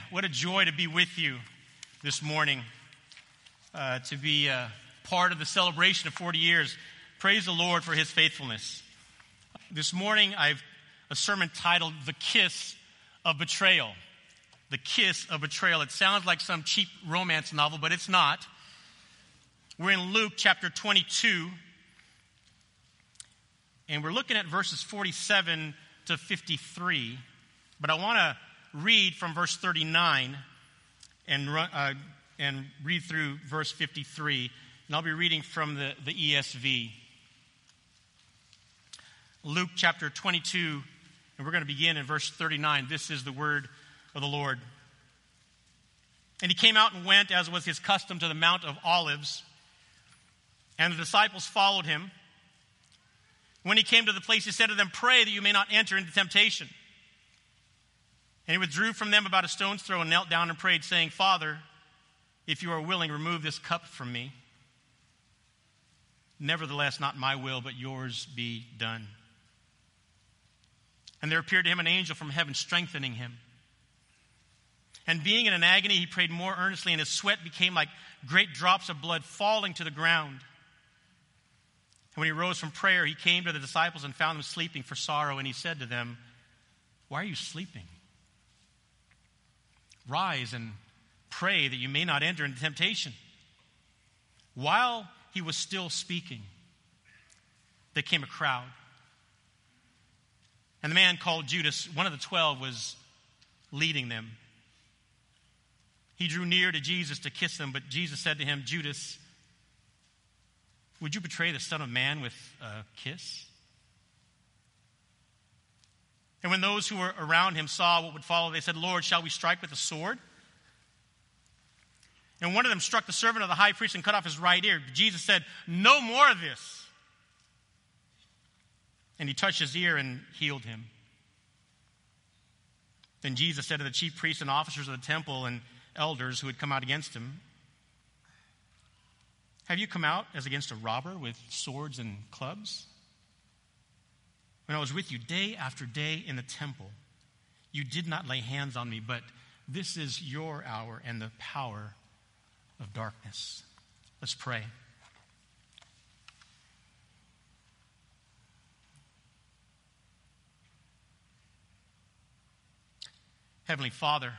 What a joy to be with you this morning, to be part of the celebration of 40 years. Praise the Lord for his faithfulness. This morning, I've a sermon titled, The Kiss of Betrayal. The Kiss of Betrayal. It sounds like some cheap romance novel, but it's not. We're in Luke chapter 22, and we're looking at verses 47 to 53, but I want to read from verse 39 and read through verse 53, and I'll be reading from the ESV. Luke chapter 22, and we're going to begin in verse 39. This is the word of the Lord. And he came out and went, as was his custom, to the Mount of Olives, and the disciples followed him. When he came to the place, he said to them, "Pray that you may not enter into temptation." And he withdrew from them about a stone's throw and knelt down and prayed, saying, "Father, if you are willing, remove this cup from me. Nevertheless, not my will, but yours be done." And there appeared to him an angel from heaven, strengthening him. And being in an agony, he prayed more earnestly, and his sweat became like great drops of blood falling to the ground. And when he rose from prayer, he came to the disciples and found them sleeping for sorrow. And he said to them, "Why are you sleeping? Rise and pray that you may not enter into temptation." While he was still speaking, there came a crowd. And the man called Judas, one of the 12, was leading them. He drew near to Jesus to kiss him, but Jesus said to him, "Judas, would you betray the Son of Man with a kiss?" And when those who were around him saw what would follow, they said, "Lord, shall we strike with a sword?" And one of them struck the servant of the high priest and cut off his right ear. But Jesus said, "No more of this." And he touched his ear and healed him. Then Jesus said to the chief priests and officers of the temple and elders who had come out against him, "Have you come out as against a robber with swords and clubs? When I was with you day after day in the temple, you did not lay hands on me, but this is your hour and the power of darkness." Let's pray. Heavenly Father,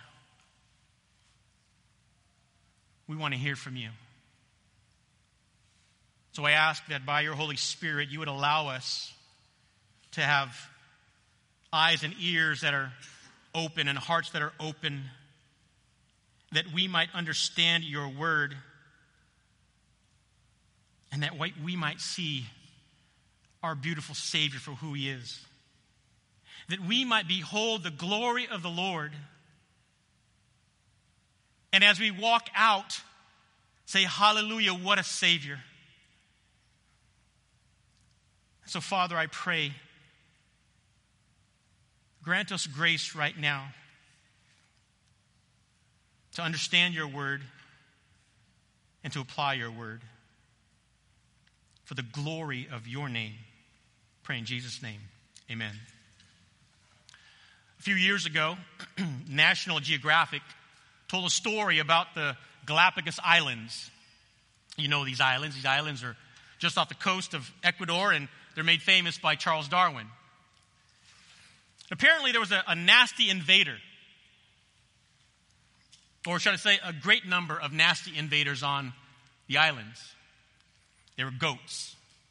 we want to hear from you. So I ask that by your Holy Spirit, you would allow us to have eyes and ears that are open and hearts that are open, that we might understand your word, and that we might see our beautiful Savior for who he is. That we might behold the glory of the Lord, and as we walk out, say, "Hallelujah, what a Savior." So, Father, I pray, grant us grace right now to understand your word and to apply your word for the glory of your name. Pray in Jesus' name. Amen. A few years ago, National Geographic told a story about the Galapagos Islands. You know these islands. These islands are just off the coast of Ecuador, and they're made famous by Charles Darwin. Apparently, there was a nasty invader, or should I say, a great number of nasty invaders on the islands. They were goats.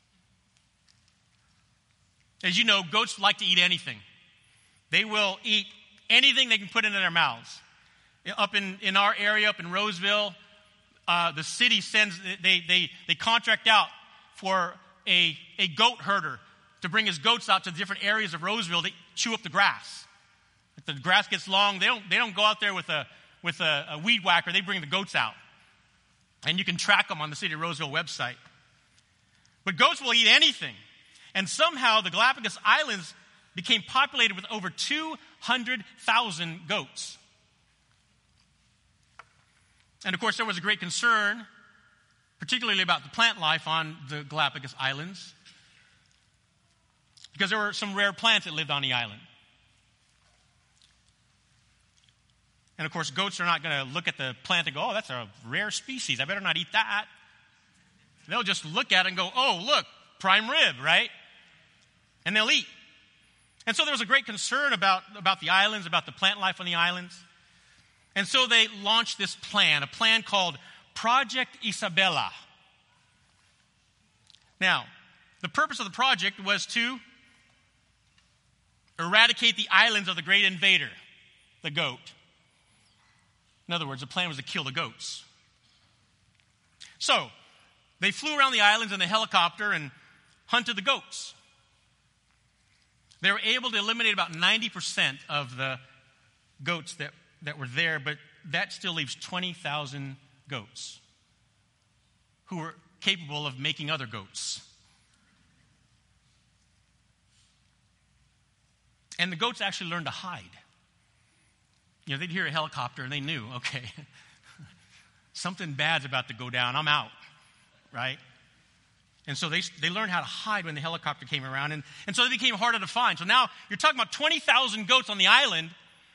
As you know, goats like to eat anything. They will eat anything they can put into their mouths. Up in our area, up in Roseville, the city sends, they contract out for a goat herder to bring his goats out to different areas of Roseville to chew up the grass. If the grass gets long, they don't go out there with a weed whacker. They bring the goats out, and you can track them on the City of Roseville website. But goats will eat anything, and somehow the Galapagos Islands became populated with over 200,000 goats. And of course, there was a great concern, particularly about the plant life on the Galapagos Islands, because there were some rare plants that lived on the island. And of course, goats are not going to look at the plant and go, oh, that's a rare species. I better not eat that. They'll just look at it and go, oh, look, prime rib, right? And they'll eat. And so there was a great concern about the islands, about the plant life on the islands. And so they launched this plan, a plan called Project Isabella. Now, the purpose of the project was to eradicate the islands of the great invader, the goat. In other words, the plan was to kill the goats. So, they flew around the islands in the helicopter and hunted the goats. They were able to eliminate about 90% of the goats that were there, but that still leaves 20,000 goats who were capable of making other goats. And the goats actually learned to hide. You know, they'd hear a helicopter and they knew, okay, something bad's about to go down. I'm out, right? And so they learned how to hide when the helicopter came around. And so they became harder to find. So now you're talking about 20,000 goats on the island.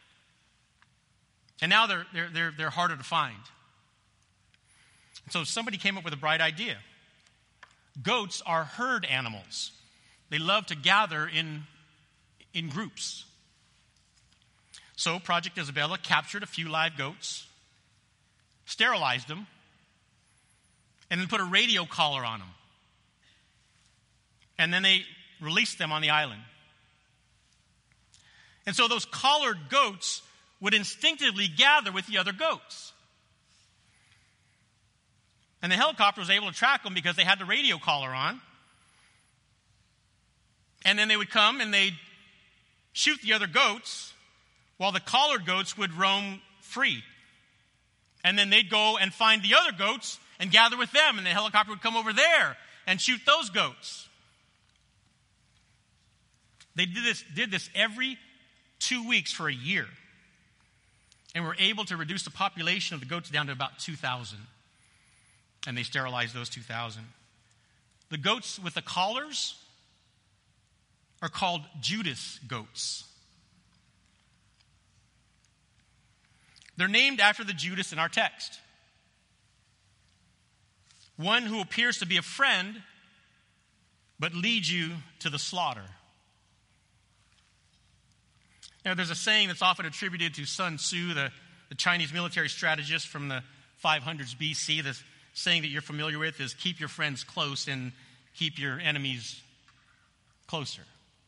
And now they're harder to find. So somebody came up with a bright idea. Goats are herd animals. They love to gather in groups. So Project Isabella captured a few live goats, sterilized them, and then put a radio collar on them. And then they released them on the island. And so those collared goats would instinctively gather with the other goats. And the helicopter was able to track them because they had the radio collar on. And then they would come and they'd shoot the other goats while the collared goats would roam free. And then they'd go and find the other goats and gather with them. And the helicopter would come over there and shoot those goats. They did this every 2 weeks for a year. And were able to reduce the population of the goats down to about 2,000. And they sterilized those 2,000. The goats with the collars are called Judas goats. They're named after the Judas in our text. One who appears to be a friend, but leads you to the slaughter. Now, there's a saying that's often attributed to Sun Tzu, the Chinese military strategist from the 500s BC. The saying that you're familiar with is, keep your friends close and keep your enemies closer.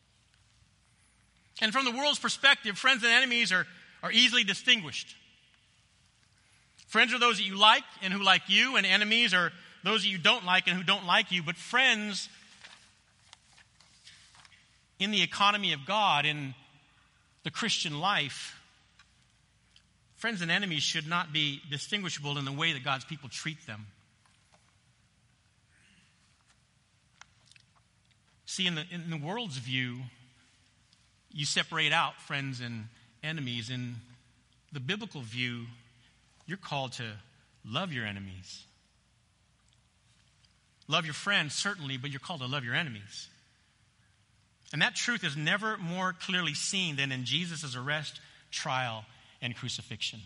And from the world's perspective, friends and enemies are easily distinguished. Friends are those that you like and who like you, and enemies are those that you don't like and who don't like you. But friends, in the economy of God, in the Christian life, friends and enemies should not be distinguishable in the way that God's people treat them. See, in the world's view, you separate out friends and enemies. In the biblical view, you're called to love your enemies. Love your friends, certainly, but you're called to love your enemies. And that truth is never more clearly seen than in Jesus' arrest, trial, and crucifixion.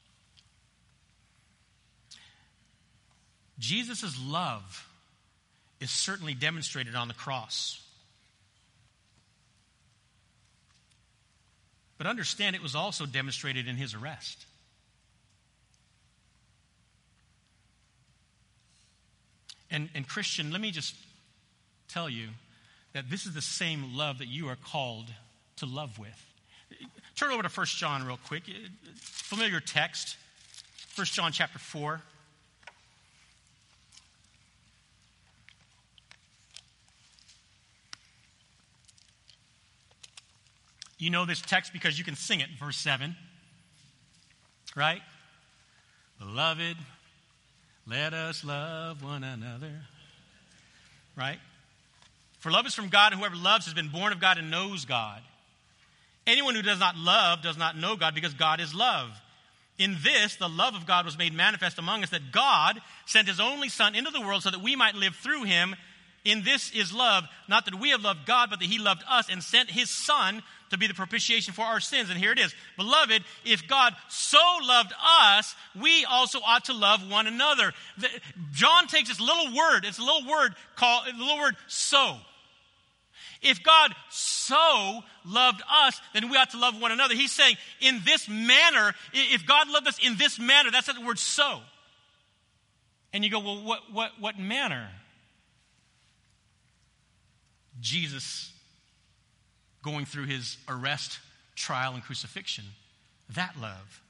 Jesus' love is certainly demonstrated on the cross. But understand, it was also demonstrated in his arrest. And Christian, let me just tell you that this is the same love that you are called to love with. Turn over to 1 John real quick. Familiar text. 1 John chapter 4. You know this text because you can sing it, verse 7. Right? Beloved, let us love one another. Right? For love is from God, and whoever loves has been born of God and knows God. Anyone who does not love does not know God, because God is love. In this, the love of God was made manifest among us, that God sent his only Son into the world so that we might live through him. In this is love, not that we have loved God, but that he loved us and sent his Son to be the propitiation for our sins. And here it is. Beloved, if God so loved us, we also ought to love one another. John takes this little word. It's a little word called, so. If God so loved us, then we ought to love one another. He's saying, in this manner, if God loved us in this manner, that's the word so. And you go, well, what manner? Jesus going through his arrest, trial, and crucifixion. That love.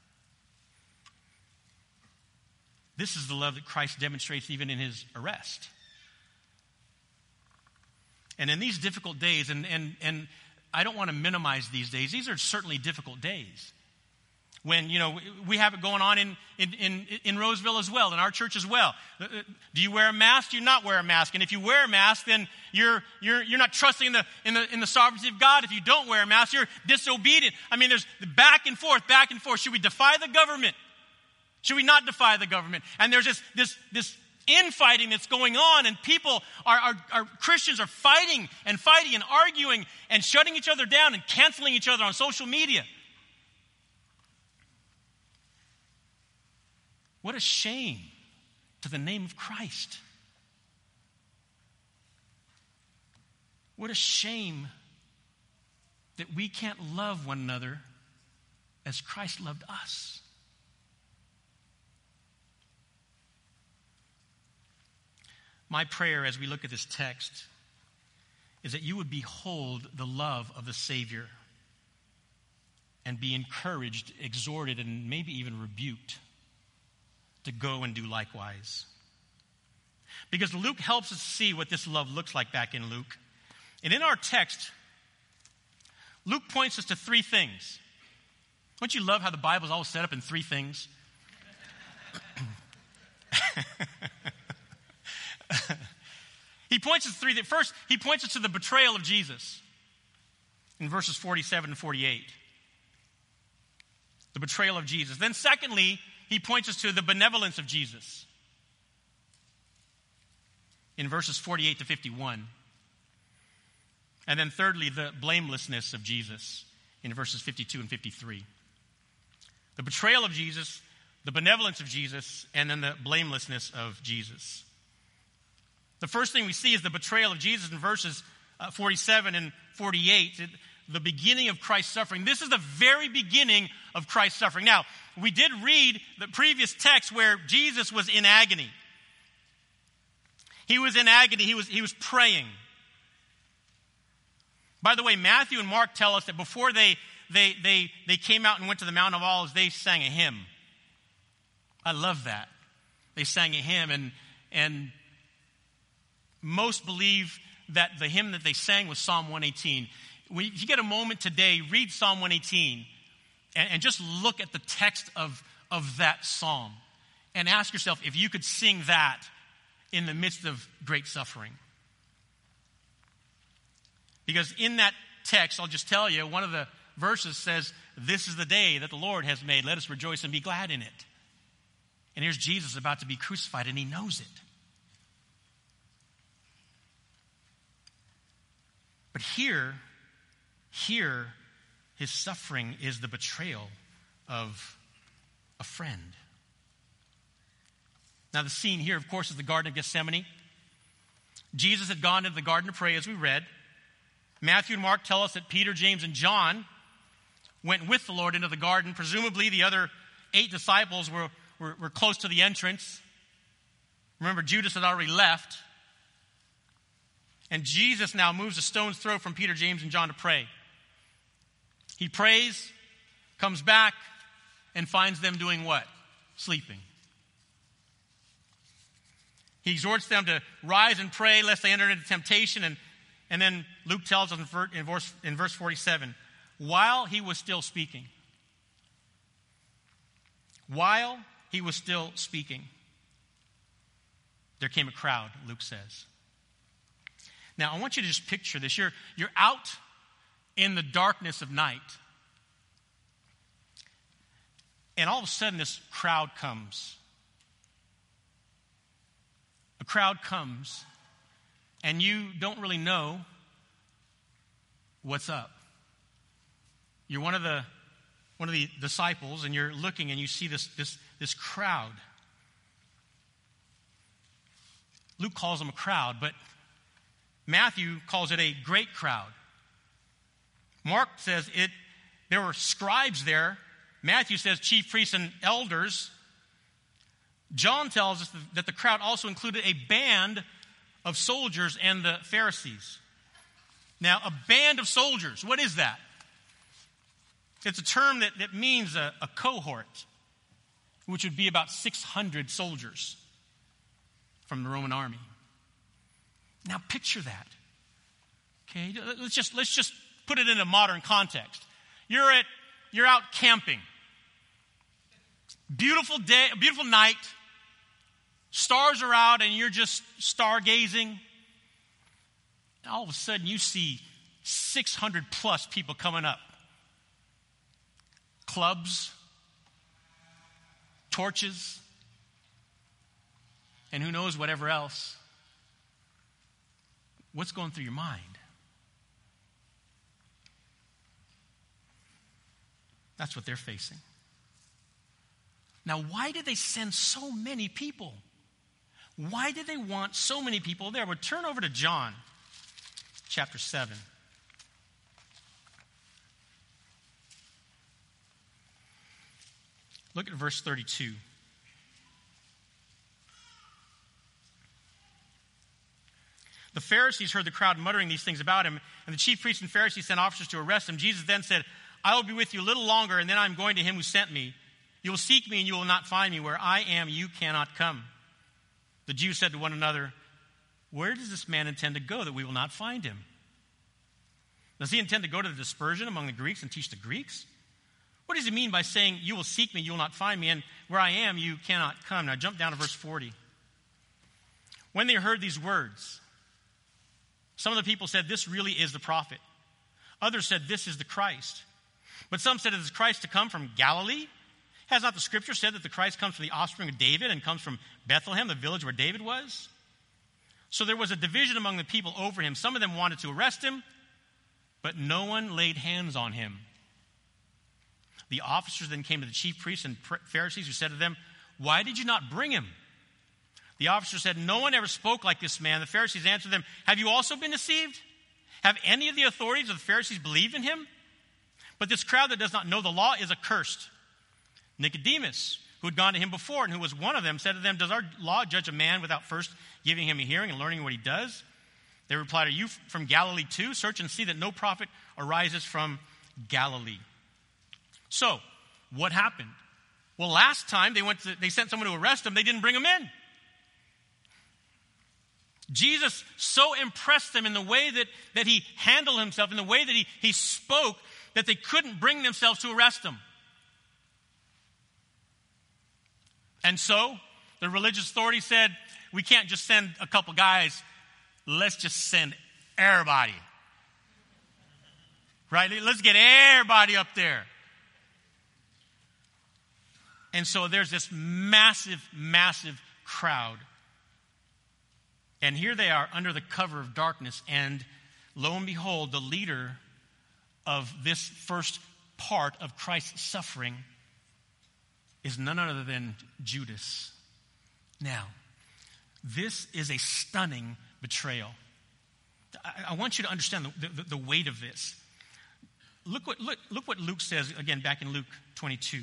This is the love that Christ demonstrates even in his arrest. And in these difficult days, and I don't want to minimize these days, these are certainly difficult days. When, we have it going on in Roseville as well, in our church as well. Do you wear a mask? Do you not wear a mask? And if you wear a mask, then you're not trusting in the sovereignty of God. If you don't wear a mask, you're disobedient. I mean, there's back and forth. Should we defy the government? Should we not defy the government? And there's this infighting that's going on, and people are Christians are fighting and arguing and shutting each other down and canceling each other on social media. What a shame to the name of Christ. What a shame that we can't love one another as Christ loved us. My prayer as we look at this text is that you would behold the love of the Savior and be encouraged, exhorted, and maybe even rebuked to go and do likewise. Because Luke helps us see what this love looks like back in Luke. And in our text, Luke points us to three things. Don't you love how the Bible is always set up in three things? He points us to three. First, he points us to the betrayal of Jesus in verses 47 and 48. The betrayal of Jesus. Then secondly, he points us to the benevolence of Jesus in verses 48 to 51. And then thirdly, the blamelessness of Jesus in verses 52 and 53. The betrayal of Jesus, the benevolence of Jesus, and then the blamelessness of Jesus. The first thing we see is the betrayal of Jesus in verses 47 and 48. The beginning of Christ's suffering. This is the very beginning of Christ's suffering. Now, we did read the previous text where Jesus was in agony. He was in agony. He was praying. By the way, Matthew and Mark tell us that before they came out and went to the Mount of Olives, they sang a hymn. I love that. They sang a hymn, and most believe that the hymn that they sang was Psalm 118. If you get a moment today, read Psalm 118 and just look at the text of that psalm and ask yourself if you could sing that in the midst of great suffering. Because in that text, I'll just tell you, one of the verses says, "This is the day that the Lord has made. Let us rejoice and be glad in it." And here's Jesus about to be crucified, and he knows it. But here, his suffering is the betrayal of a friend. Now, the scene here, of course, is the Garden of Gethsemane. Jesus had gone into the garden to pray, as we read. Matthew and Mark tell us that Peter, James, and John went with the Lord into the garden. Presumably, the other 8 disciples were close to the entrance. Remember, Judas had already left. And Jesus now moves a stone's throw from Peter, James, and John to pray. He prays, comes back, and finds them doing what? Sleeping. He exhorts them to rise and pray lest they enter into temptation. And then Luke tells us in verse 47, while he was still speaking. While he was still speaking, there came a crowd, Luke says. Now, I want you to just picture this. You're out in the darkness of night. And all of a sudden, this crowd comes. A crowd comes, and you don't really know what's up. You're one of the disciples, and you're looking and you see this crowd. Luke calls them a crowd, but Matthew calls it a great crowd. Mark says there were scribes there. Matthew says chief priests and elders. John tells us that the crowd also included a band of soldiers and the Pharisees. Now, a band of soldiers, what is that? It's a term that means a cohort, which would be about 600 soldiers from the Roman army. Now picture that. Okay, let's just put it in a modern context. You're out camping. Beautiful day, a beautiful night. Stars are out and you're just stargazing. And all of a sudden you see 600 plus people coming up. Clubs, torches, and who knows whatever else. What's going through your mind? That's what they're facing. Now, why did they send so many people? Why did they want so many people there? Well, turn over to John chapter 7. Look at verse 32. The Pharisees heard the crowd muttering these things about him, and the chief priests and Pharisees sent officers to arrest him. Jesus then said, I will be with you a little longer, and then I am going to him who sent me. You will seek me, and you will not find me. Where I am, you cannot come. The Jews said to one another, where does this man intend to go that we will not find him? Does he intend to go to the dispersion among the Greeks and teach the Greeks? What does he mean by saying, you will seek me, you will not find me, and where I am, you cannot come? Now jump down to verse 40. When they heard these words, some of the people said, this really is the prophet. Others said, this is the Christ. But some said, is Christ to come from Galilee? Has not the scripture said that the Christ comes from the offspring of David and comes from Bethlehem, the village where David was? So there was a division among the people over him. Some of them wanted to arrest him, but no one laid hands on him. The officers then came to the chief priests and Pharisees, who said to them, why did you not bring him? The officer said, no one ever spoke like this man. The Pharisees answered them, have you also been deceived? Have any of the authorities of the Pharisees believed in him? But this crowd that does not know the law is accursed. Nicodemus, who had gone to him before and who was one of them, said to them, does our law judge a man without first giving him a hearing and learning what he does? They replied, are you from Galilee too? Search and see that no prophet arises from Galilee. So, what happened? Well, last time they sent someone to arrest him, they didn't bring him in. Jesus so impressed them in the way that he handled himself, in the way that he spoke, that they couldn't bring themselves to arrest him. And so, the religious authority said, we can't just send a couple guys, let's just send everybody. Right? Let's get everybody up there. And so there's this massive, massive crowd. And here they are under the cover of darkness. And lo and behold, the leader of this first part of Christ's suffering is none other than Judas. Now, this is a stunning betrayal. I want you to understand the weight of this. Look what Luke says, again, back in Luke 22.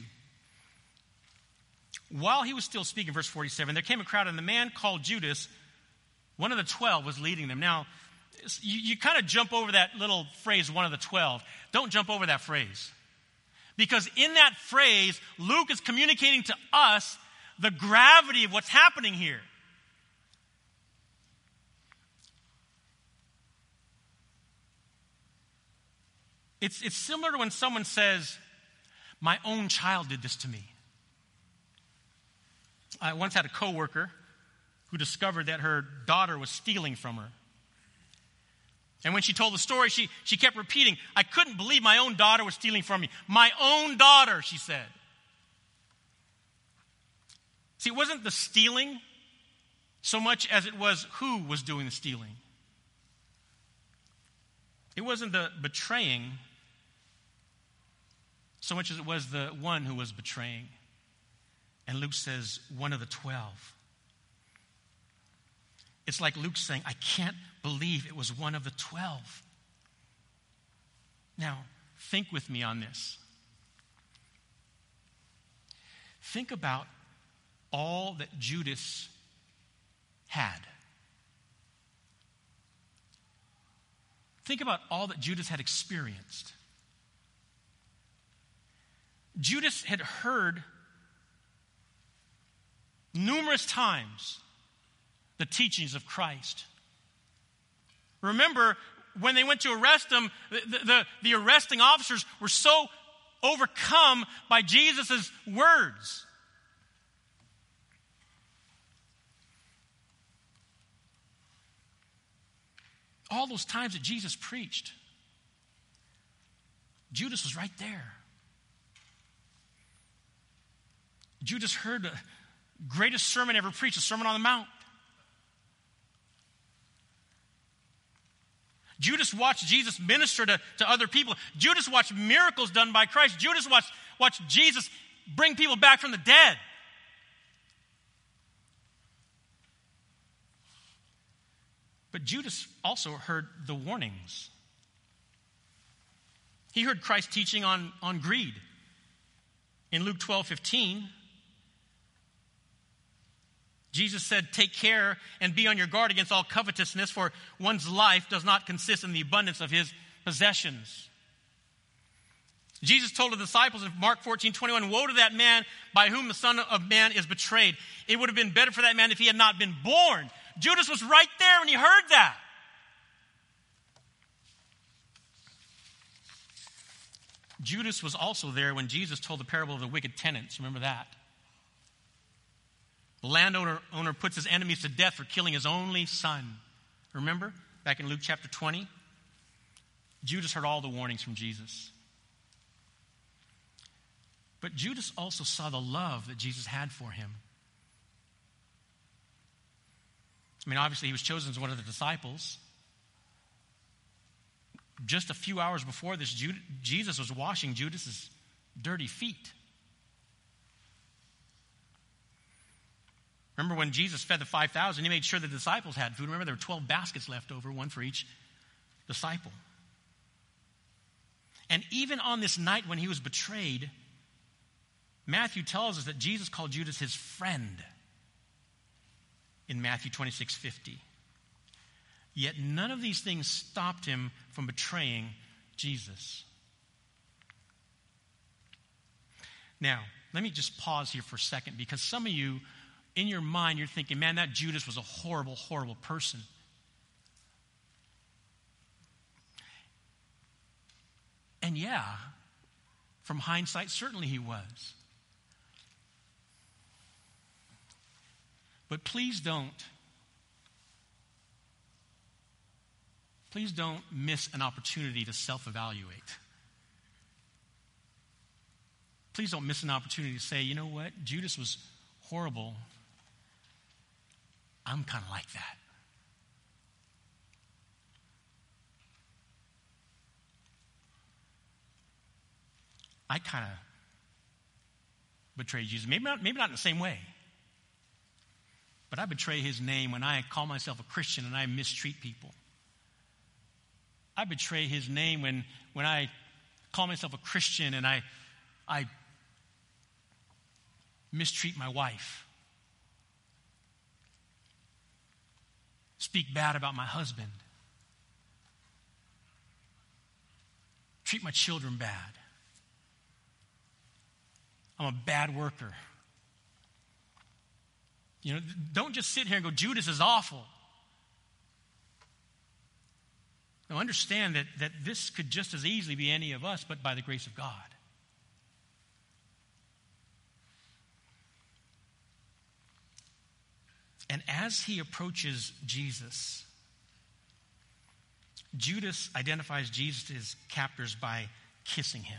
While he was still speaking, verse 47, there came a crowd, and the man called Judas, one of the 12, was leading them. Now, you kind of jump over that little phrase, one of the 12. Don't jump over that phrase. Because in that phrase, Luke is communicating to us the gravity of what's happening here. It's similar to when someone says, my own child did this to me. I once had a coworker who discovered that her daughter was stealing from her. And when she told the story, she kept repeating, I couldn't believe my own daughter was stealing from me. My own daughter, she said. See, it wasn't the stealing so much as it was who was doing the stealing. It wasn't the betraying so much as it was the one who was betraying. And Luke says, one of the 12. It's like Luke saying, I can't believe it was one of the 12. Now, think with me on this. Think about all that Judas had. Think about all that Judas had experienced. Judas had heard numerous times the teachings of Christ. Remember, when they went to arrest him, the arresting officers were so overcome by Jesus' words. All those times that Jesus preached, Judas was right there. Judas heard the greatest sermon ever preached, the Sermon on the Mount. Judas watched Jesus minister to other people. Judas watched miracles done by Christ. Judas watched Jesus bring people back from the dead. But Judas also heard the warnings. He heard Christ teaching on greed. In Luke 12:15, Jesus said, take care and be on your guard against all covetousness, for one's life does not consist in the abundance of his possessions. Jesus told the disciples in Mark 14:21, woe to that man by whom the Son of Man is betrayed. It would have been better for that man if he had not been born. Judas was right there when he heard that. Judas was also there when Jesus told the parable of the wicked tenants. Remember that? The landowner puts his enemies to death for killing his only son. Remember? Back in Luke chapter 20. Judas heard all the warnings from Jesus. But Judas also saw the love that Jesus had for him. I mean, obviously he was chosen as one of the disciples. Just a few hours before this, Jesus was washing Judas's dirty feet. Remember when Jesus fed the 5,000, he made sure the disciples had food. Remember, there were 12 baskets left over, one for each disciple. And even on this night when he was betrayed, Matthew tells us that Jesus called Judas his friend in Matthew 26:50. Yet none of these things stopped him from betraying Jesus. Now, let me just pause here for a second, because some of you, in your mind, you're thinking, man, that Judas was a horrible, horrible person. And yeah, from hindsight, certainly he was. But please don't miss an opportunity to self-evaluate. Please don't miss an opportunity to say, you know what, Judas was horrible. I'm kind of like that. I kind of betrayed Jesus. Maybe not in the same way. But I betray his name when I call myself a Christian and I mistreat people. I betray his name when I call myself a Christian and I mistreat my wife. Speak bad about my husband. Treat my children bad. I'm a bad worker. You know, don't just sit here and go, Judas is awful. Now understand that this could just as easily be any of us, but by the grace of God. And as he approaches Jesus, Judas identifies Jesus to his captors by kissing him.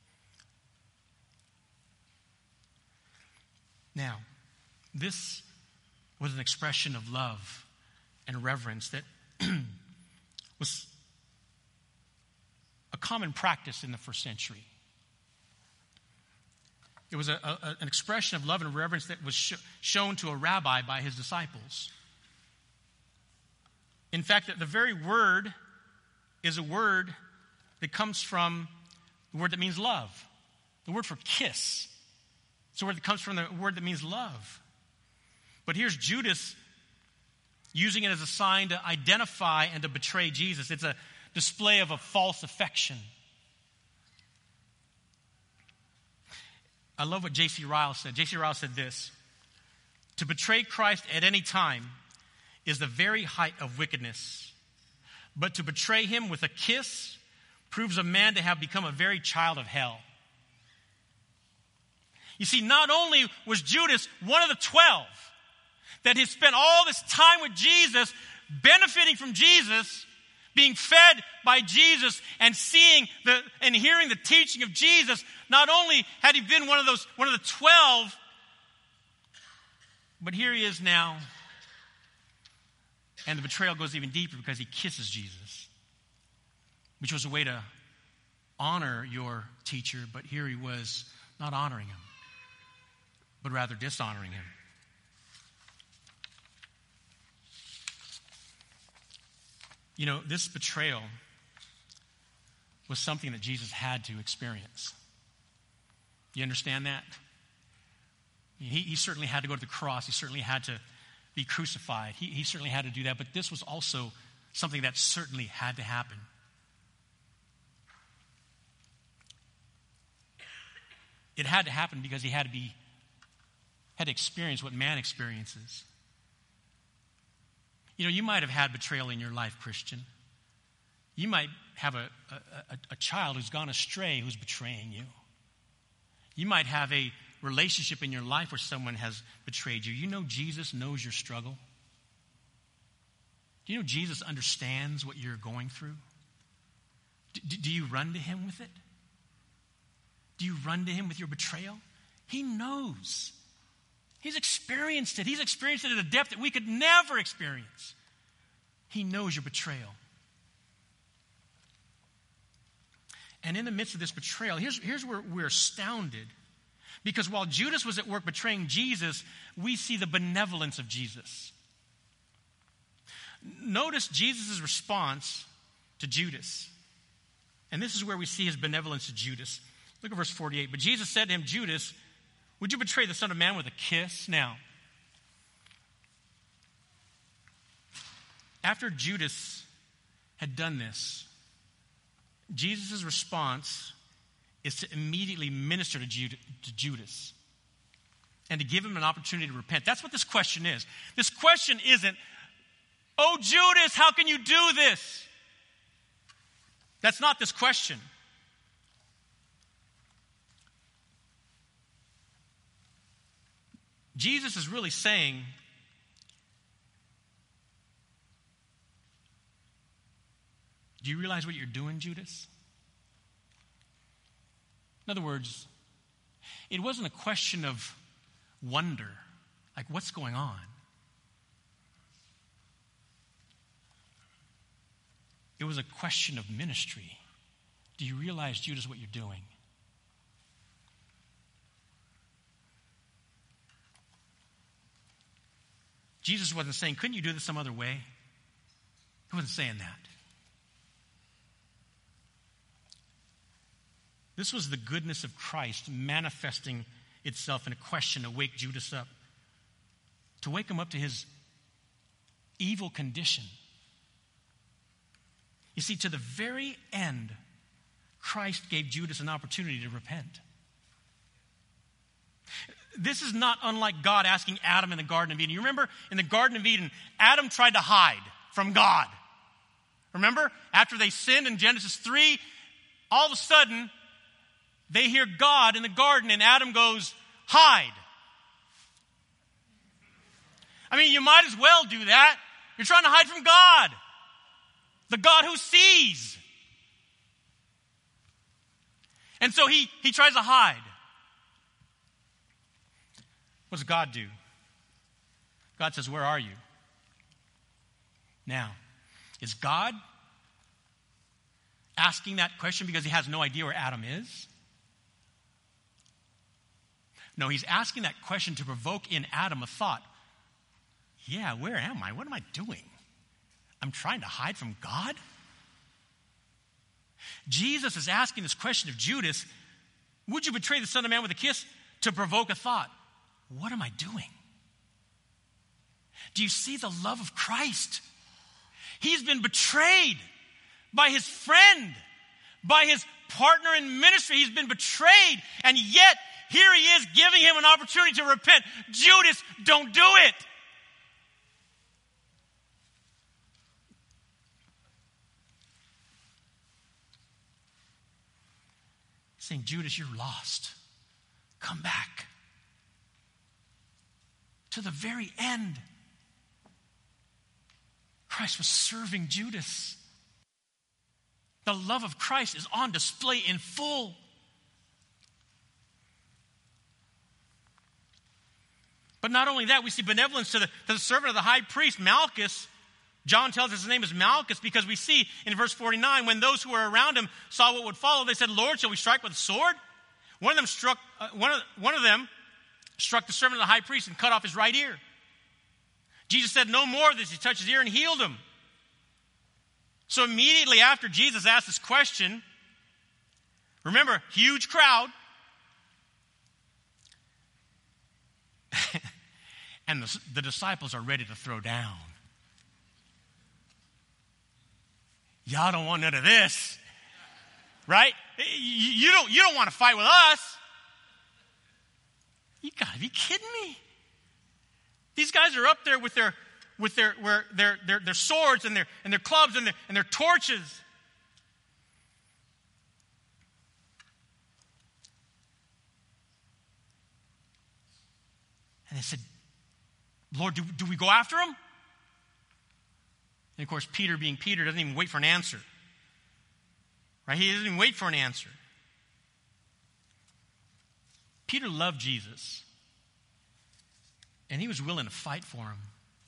Now, this was an expression of love and reverence that was a common practice in the first century. It was an expression of love and reverence that was shown to a rabbi by his disciples. In fact, the very word is a word that comes from the word that means love. The word for kiss. It's a word that comes from the word that means love. But here's Judas using it as a sign to identify and to betray Jesus. It's a display of a false affection. I love what J.C. Ryle said. J.C. Ryle said this: to betray Christ at any time is the very height of wickedness. But to betray him with a kiss proves a man to have become a very child of hell. You see, not only was Judas one of the 12 that had spent all this time with Jesus, benefiting from Jesus, being fed by Jesus and seeing and hearing the teaching of Jesus, not only had he been one of the 12, but here he is now. And the betrayal goes even deeper because he kisses Jesus, which was a way to honor your teacher, but here he was not honoring him, but rather dishonoring him. You know, this betrayal was something that Jesus had to experience. You understand that? He certainly had to go to the cross. He certainly had to be crucified. He certainly had to do that. But this was also something that certainly had to happen. It had to happen because he had to experience what man experiences. You know, you might have had betrayal in your life, Christian. You might have a child who's gone astray who's betraying you. You might have a relationship in your life where someone has betrayed you. You know Jesus knows your struggle. Do you know Jesus understands what you're going through? Do you run to him with it? Do you run to him with your betrayal? He knows. He's experienced it. He's experienced it at a depth that we could never experience. He knows your betrayal. And in the midst of this betrayal, here's where we're astounded. Because while Judas was at work betraying Jesus, we see the benevolence of Jesus. Notice Jesus' response to Judas. And this is where we see his benevolence to Judas. Look at verse 48. But Jesus said to him, Judas, would you betray the Son of Man with a kiss? Now, after Judas had done this, Jesus' response is to immediately minister to Judas and to give him an opportunity to repent. That's what this question is. This question isn't, oh, Judas, how can you do this? That's not this question. Jesus is really saying, do you realize what you're doing, Judas? In other words, it wasn't a question of wonder, like what's going on? It was a question of ministry. Do you realize, Judas, what you're doing? Jesus wasn't saying, couldn't you do this some other way? He wasn't saying that. This was the goodness of Christ manifesting itself in a question to wake Judas up, to wake him up to his evil condition. You see, to the very end, Christ gave Judas an opportunity to repent. This is not unlike God asking Adam in the Garden of Eden. You remember in the Garden of Eden, Adam tried to hide from God. Remember? After they sinned in Genesis 3, all of a sudden, they hear God in the garden and Adam goes, hide. I mean, you might as well do that. You're trying to hide from God. The God who sees. And so he tries to hide. What does God do? God says, where are you? Now, is God asking that question because he has no idea where Adam is? No, he's asking that question to provoke in Adam a thought. Yeah, where am I? What am I doing? I'm trying to hide from God? Jesus is asking this question of Judas, would you betray the Son of Man with a kiss? To provoke a thought. What am I doing? Do you see the love of Christ? He's been betrayed by his friend, by his partner in ministry. He's been betrayed, and yet here he is giving him an opportunity to repent. Judas, don't do it. Saying, Judas, you're lost. Come back. To the very end, Christ was serving Judas. The love of Christ is on display in full. But not only that, we see benevolence to the servant of the high priest, Malchus. John tells us his name is Malchus because we see in verse 49, when those who were around him saw what would follow, they said, Lord, shall we strike with a sword? One of them struck the servant of the high priest and cut off his right ear. Jesus said no more of this. He touched his ear and healed him. So immediately after Jesus asked this question, remember, huge crowd. And the disciples are ready to throw down. Y'all don't want none of this. Right? You don't want to fight with us. You gotta be kidding me. These guys are up there with their swords and their clubs and their torches. And they said, Lord, do we go after him? And of course, Peter, being Peter, doesn't even wait for an answer. Right? He doesn't even wait for an answer. Peter loved Jesus. And he was willing to fight for him.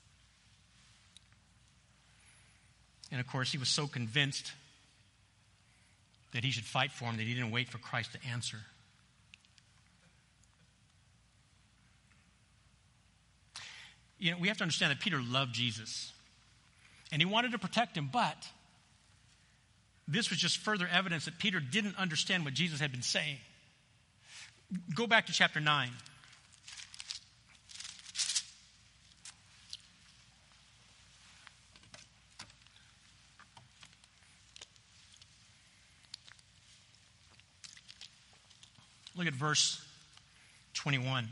And of course, he was so convinced that he should fight for him that he didn't wait for Christ to answer. You know, we have to understand that Peter loved Jesus. And he wanted to protect him, but this was just further evidence that Peter didn't understand what Jesus had been saying. Go back to chapter 9. Look at verse 21.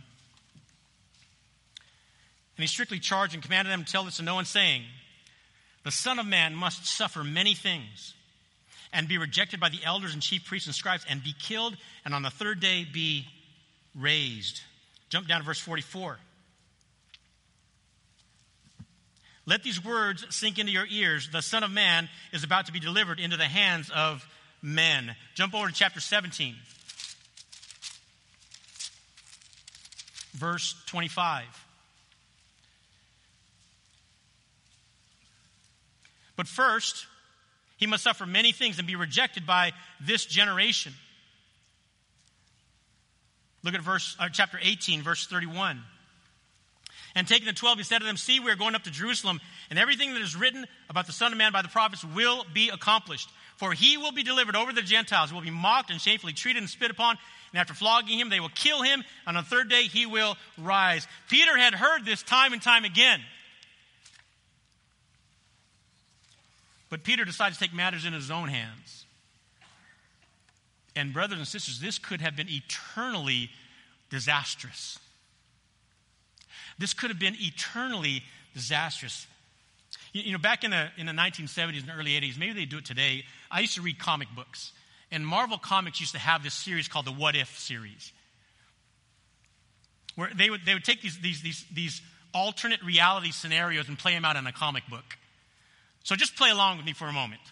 And he strictly charged and commanded them to tell this to no one, saying, the Son of Man must suffer many things and be rejected by the elders and chief priests and scribes and be killed and on the third day be raised. Jump down to verse 44. Let these words sink into your ears. The Son of Man is about to be delivered into the hands of men. Jump over to chapter 17. Verse 25. But first, he must suffer many things and be rejected by this generation. Look at chapter 18, verse 31. And taking the 12, he said to them, see, we are going up to Jerusalem, and everything that is written about the Son of Man by the prophets will be accomplished. For he will be delivered over to the Gentiles, he will be mocked and shamefully treated and spit upon, and after flogging him, they will kill him, and on the third day he will rise. Peter had heard this time and time again. But Peter decided to take matters in his own hands. And brothers and sisters, this could have been eternally disastrous. This could have been eternally disastrous. You know, back in the 1970s and early 80s, maybe they do it today, I used to read comic books. And Marvel Comics used to have this series called the What If series, where they would take these alternate reality scenarios and play them out in a comic book. So just play along with me for a moment.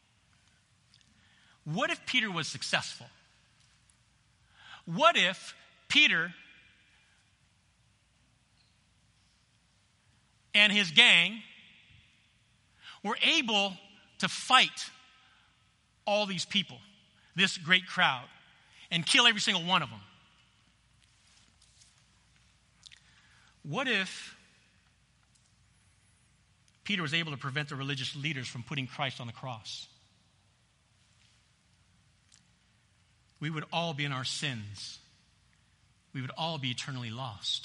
What if Peter was successful? What if Peter and his gang were able to fight all these people, this great crowd, and kill every single one of them? What if Peter was able to prevent the religious leaders from putting Christ on the cross? We would all be in our sins. We would all be eternally lost.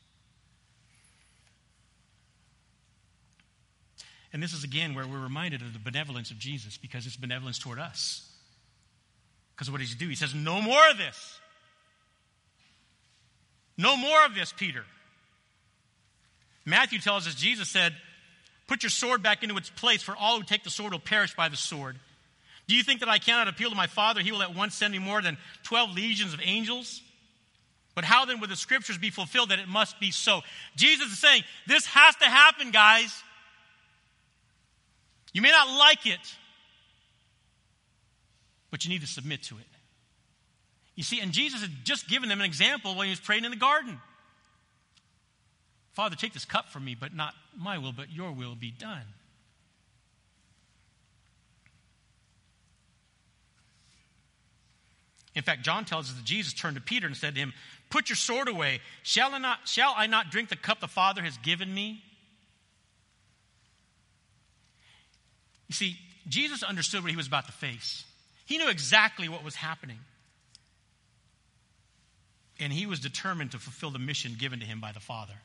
And this is again where we're reminded of the benevolence of Jesus, because it's benevolence toward us. Because what does he do? He says, no more of this. No more of this, Peter. Matthew tells us, Jesus said, put your sword back into its place, for all who take the sword will perish by the sword. Do you think that I cannot appeal to my Father? He will at once send me more than 12 legions of angels? But how then would the scriptures be fulfilled that it must be so? Jesus is saying, this has to happen, guys. You may not like it, but you need to submit to it. You see, and Jesus had just given them an example when he was praying in the garden. Father, take this cup from me, but not my will, but your will be done. In fact, John tells us that Jesus turned to Peter and said to him, put your sword away. Shall I not drink the cup the Father has given me? You see, Jesus understood what he was about to face. He knew exactly what was happening. And he was determined to fulfill the mission given to him by the Father.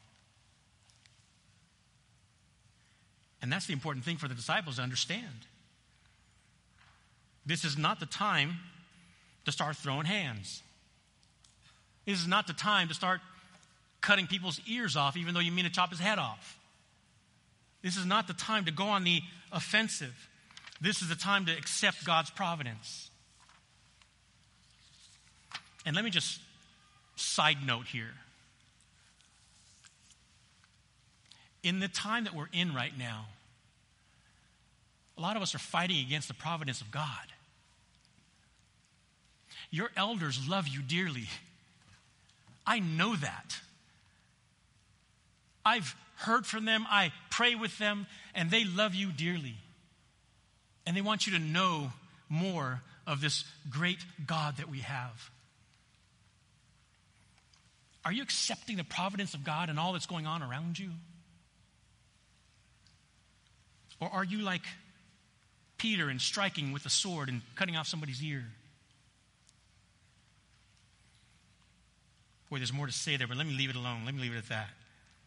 And that's the important thing for the disciples to understand. This is not the time to start throwing hands. This is not the time to start cutting people's ears off, even though you mean to chop his head off. This is not the time to go on the offensive. This is the time to accept God's providence. And let me just side note here. In the time that we're in right now, a lot of us are fighting against the providence of God. Your elders love you dearly. I know that. I've heard from them, I pray with them, and they love you dearly. And they want you to know more of this great God that we have. Are you accepting the providence of God and all that's going on around you? Or are you like Peter and striking with a sword and cutting off somebody's ear? Boy, there's more to say there, but let me leave it alone. Let me leave it at that.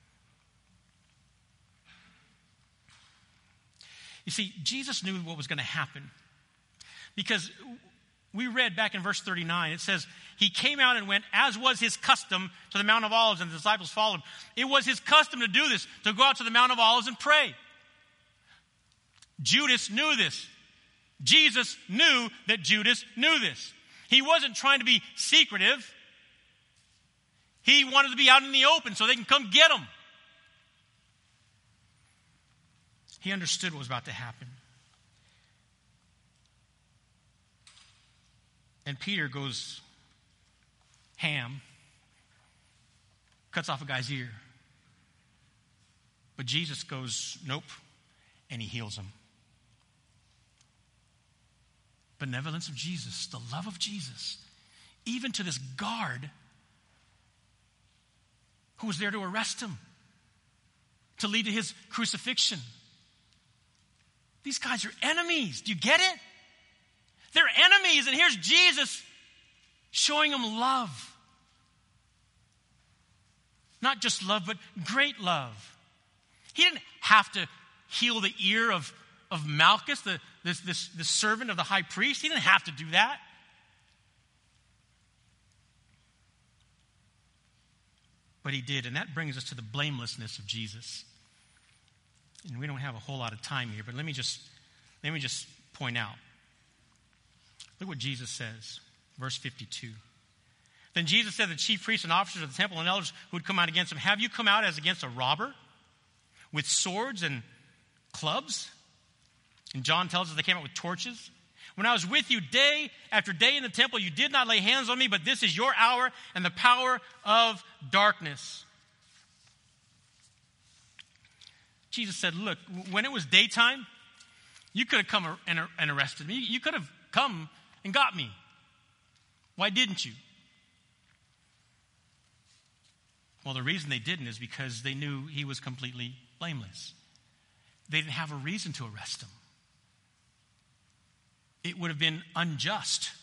You see, Jesus knew what was going to happen. Because we read back in verse 39, it says, he came out and went, as was his custom, to the Mount of Olives, and the disciples followed. It was his custom to do this, to go out to the Mount of Olives and pray. Judas knew this. Jesus knew that Judas knew this. He wasn't trying to be secretive. He wanted to be out in the open so they can come get him. He understood what was about to happen. And Peter goes ham, cuts off a guy's ear. But Jesus goes, nope, and he heals him. Benevolence of Jesus, the love of Jesus, even to this guard who was there to arrest him, to lead to his crucifixion. These guys are enemies. Do you get it? They're enemies, and here's Jesus showing them love. Not just love, but great love. He didn't have to heal the ear of Malchus, this servant of the high priest. He didn't have to do that. But he did, and that brings us to the blamelessness of Jesus. And we don't have a whole lot of time here, but let me just point out. Look what Jesus says, verse 52. Then Jesus said to the chief priests and officers of the temple and elders who had come out against him, have you come out as against a robber with swords and clubs? And John tells us they came out with torches. When I was with you day after day in the temple, you did not lay hands on me, but this is your hour and the power of darkness. Jesus said, look, when it was daytime, you could have come and arrested me. You could have come and got me. Why didn't you? Well, the reason they didn't is because they knew he was completely blameless. They didn't have a reason to arrest him. It would have been unjust.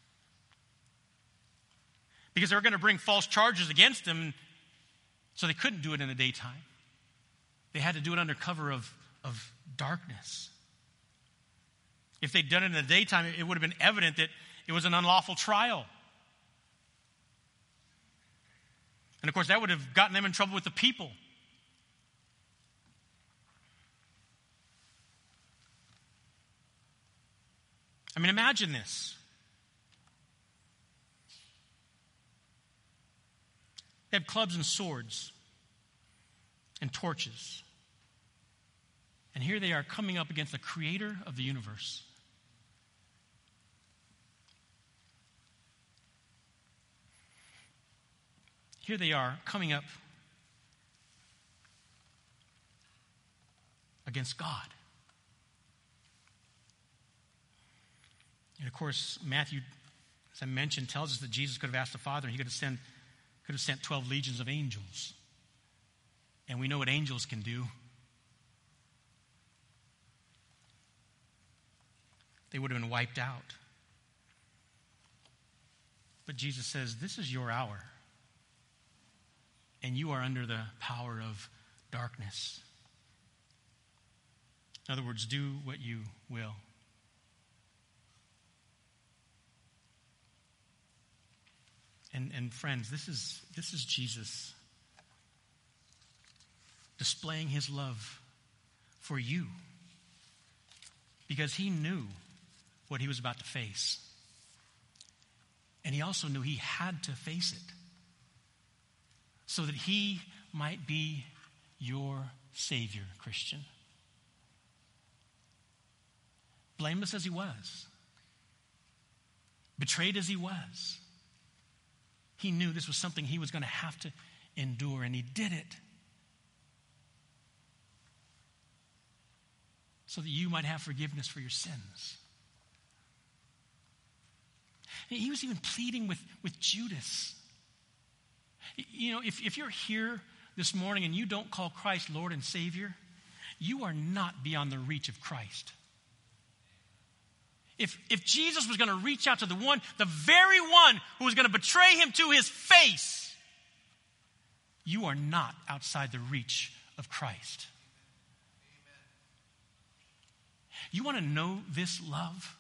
Because they were going to bring false charges against him, so they couldn't do it in the daytime. They had to do it under cover of darkness. If they'd done it in the daytime, it would have been evident that it was an unlawful trial. And of course, that would have gotten them in trouble with the people. I mean, imagine this. They had clubs and swords and torches. And here they are coming up against the creator of the universe. Here they are coming up against God. And of course, Matthew, as I mentioned, tells us that Jesus could have asked the Father, and he could have sent 12 legions of angels. And we know what angels can do. They would have been wiped out. But Jesus says, this is your hour. And you are under the power of darkness. In other words, do what you will. And friends, this is Jesus displaying his love for you, because he knew what he was about to face. And he also knew he had to face it so that he might be your Savior, Christian. Blameless as he was, betrayed as he was, he knew this was something he was going to have to endure, and he did it so that you might have forgiveness for your sins. He was even pleading with Judas. You know, if you're here this morning and you don't call Christ Lord and Savior, you are not beyond the reach of Christ. If Jesus was going to reach out to the very one who was going to betray him to his face, you are not outside the reach of Christ. You want to know this love?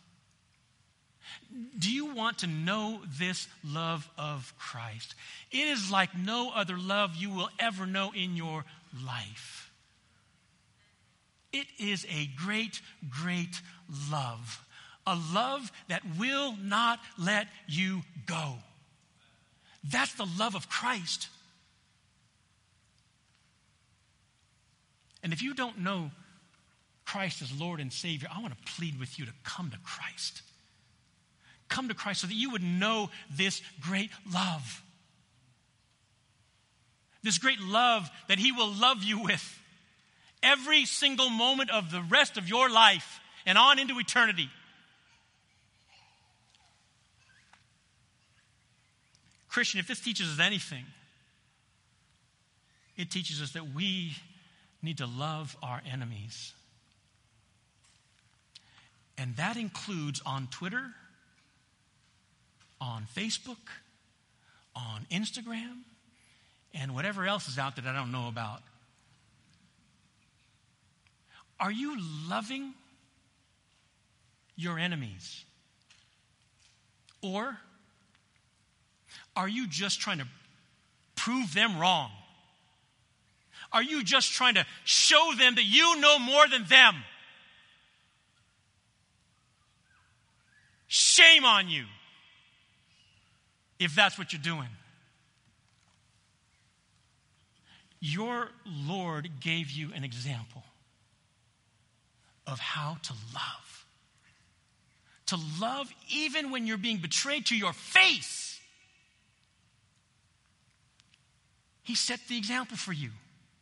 Do you want to know this love of Christ? It is like no other love you will ever know in your life. It is a great, great love. A love that will not let you go. That's the love of Christ. And if you don't know Christ as Lord and Savior, I want to plead with you to come to Christ. Come to Christ so that you would know this great love. This great love that he will love you with every single moment of the rest of your life and on into eternity. Christian, if this teaches us anything, it teaches us that we need to love our enemies. And that includes on Twitter, on Facebook, on Instagram, and whatever else is out there that I don't know about. Are you loving your enemies? Or are you just trying to prove them wrong? Are you just trying to show them that you know more than them? Shame on you if that's what you're doing. Your Lord gave you an example of how to love. To love even when you're being betrayed to your face. He set the example for you.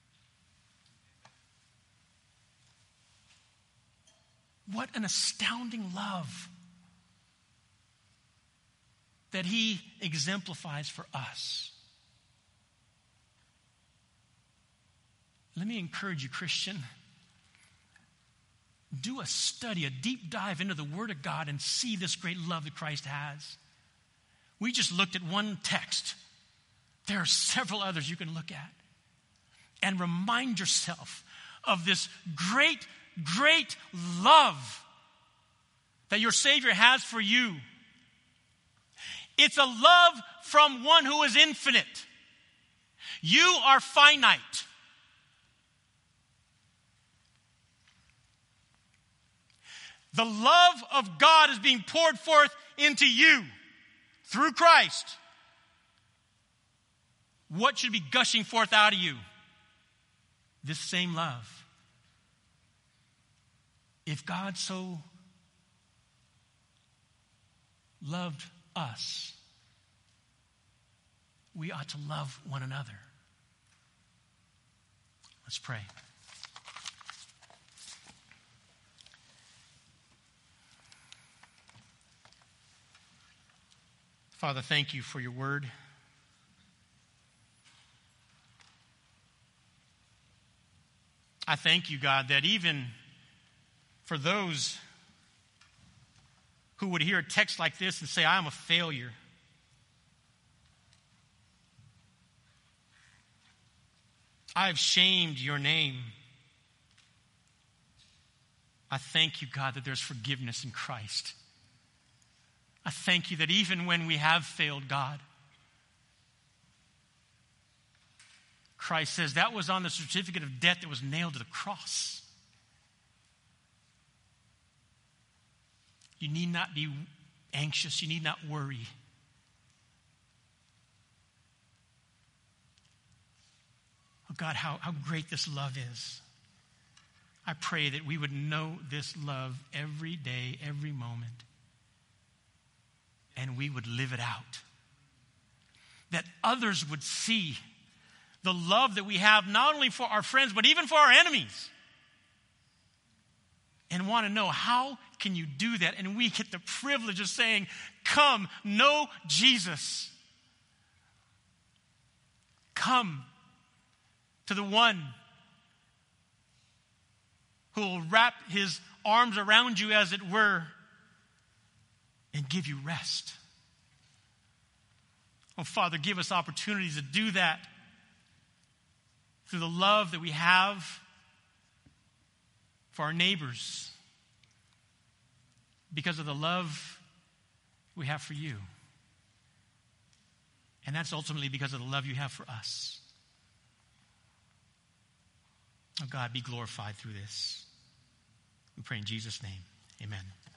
What an astounding love that he exemplifies for us. let me encourage you, Christian. Do a study, a deep dive into the Word of God and see this great love that Christ has. We just looked at one text. There are several others you can look at. And remind yourself of this great, great love that your Savior has for you. It's a love from one who is infinite. You are finite. The love of God is being poured forth into you through Christ. What should be gushing forth out of you? This same love. If God so loved us, we ought to love one another. Let's pray. Father, thank you for your word. I thank you, God, that even for those who would hear a text like this and say, I am a failure, I have shamed your name, I thank you, God, that there's forgiveness in Christ. I thank you that even when we have failed, God, Christ says that was on the certificate of debt that was nailed to the cross. You need not be anxious. You need not worry. Oh God, how great this love is. I pray that we would know this love every day, every moment. And we would live it out. That others would see the love that we have not only for our friends, but even for our enemies. And want to know, how can you do that? And we get the privilege of saying, come, know Jesus. Come to the one who will wrap his arms around you, as it were, and give you rest. Oh, Father, give us opportunities to do that through the love that we have for our neighbors, because of the love we have for you. And that's ultimately because of the love you have for us. Oh God, be glorified through this. We pray in Jesus' name. Amen.